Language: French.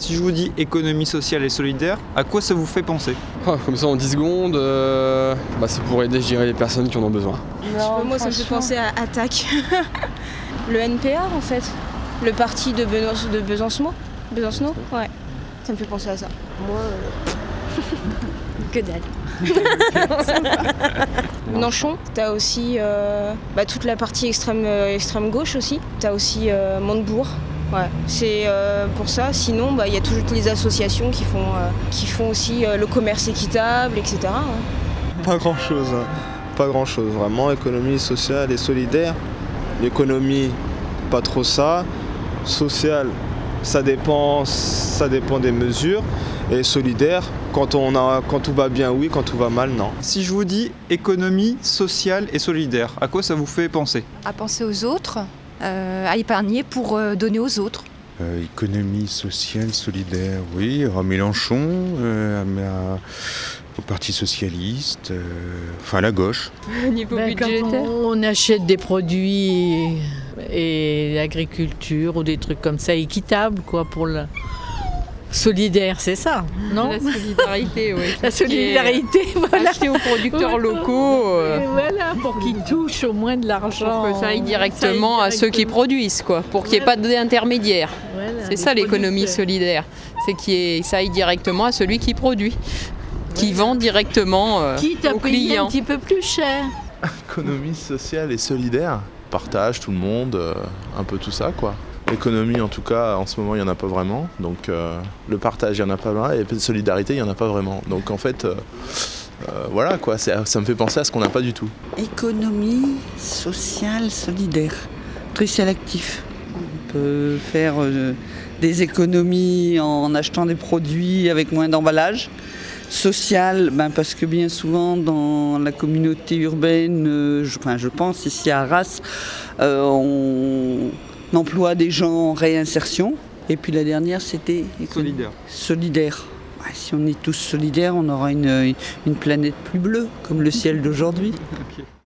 Si je vous dis économie sociale et solidaire, à quoi ça vous fait penser? Comme ça en 10 secondes, c'est pour aider, je dirais, les personnes qui en ont besoin. Moi, ça me fait penser à Attaque. Le NPA, en fait. Le parti de Besançon. Besançon, ouais. Ça me fait penser à ça. Moi, que dalle. Mélenchon, t'as aussi toute la partie extrême gauche aussi. T'as aussi Montebourg. Ouais. C'est pour ça. Sinon, y a toutes les associations qui font aussi le commerce équitable, etc. Ouais. Pas grand-chose, vraiment. Économie sociale et solidaire. L'économie, pas trop ça. Sociale, ça dépend des mesures. Et solidaire, quand tout va bien, oui, quand tout va mal, non. Si je vous dis économie sociale et solidaire, à quoi ça vous fait penser? À penser aux autres, à épargner pour donner aux autres. Économie sociale, solidaire, oui, à Mélenchon, au Parti Socialiste, à la gauche. Au niveau budgétaire. Quand on achète des produits et l'agriculture ou des trucs comme ça équitables, quoi, pour le solidaire, c'est ça, non? La solidarité, oui. La solidarité, voilà. Acheter aux producteurs locaux. Et voilà, pour qu'ils touchent au moins de l'argent. Pour que ça aille directement à ceux qui produisent, quoi. Pour qu'il n'y ait pas d'intermédiaire. Voilà, c'est ça l'économie solidaire. C'est que ça aille directement à celui qui produit. Qui vend directement quitte à aux payer clients. un petit peu plus cher. Économie sociale et solidaire. Partage, tout le monde, un peu tout ça, quoi. L'économie, en tout cas, en ce moment, il n'y en a pas vraiment. Donc, le partage, il n'y en a pas vraiment. Et la solidarité, il n'y en a pas vraiment. Donc, en fait, voilà, quoi. Ça me fait penser à ce qu'on n'a pas du tout. Économie sociale solidaire. Très sélectif. On peut faire des économies en achetant des produits avec moins d'emballage. Social, parce que bien souvent dans la communauté urbaine, je pense ici à Arras, on emploie des gens en réinsertion. Et puis la dernière, c'était solidaire. Ouais, si on est tous solidaires, on aura une planète plus bleue, comme le ciel d'aujourd'hui. Okay.